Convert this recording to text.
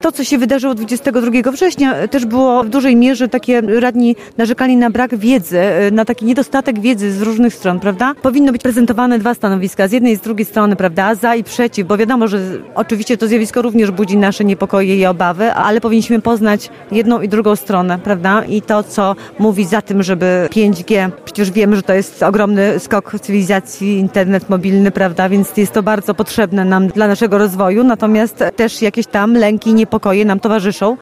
To, co się wydarzyło 22 września, też było w dużej mierze takie, radni narzekali na brak wiedzy, na taki niedostatek wiedzy z różnych stron, prawda? Powinno być prezentowane dwa stanowiska, z jednej i z drugiej strony, prawda, za i przeciw, bo wiadomo, że oczywiście to zjawisko również budzi nasze niepokoje i obawy, ale powinniśmy poznać jedną i drugą stronę, prawda? I to, co mówi za tym, żeby 5G, przecież wiemy, że to jest ogromny skok cywilizacji, internet mobilny, prawda? Więc jest to bardzo potrzebne nam dla naszego rozwoju, natomiast też jakieś tam lęki, niepokoje nam towarzyszą.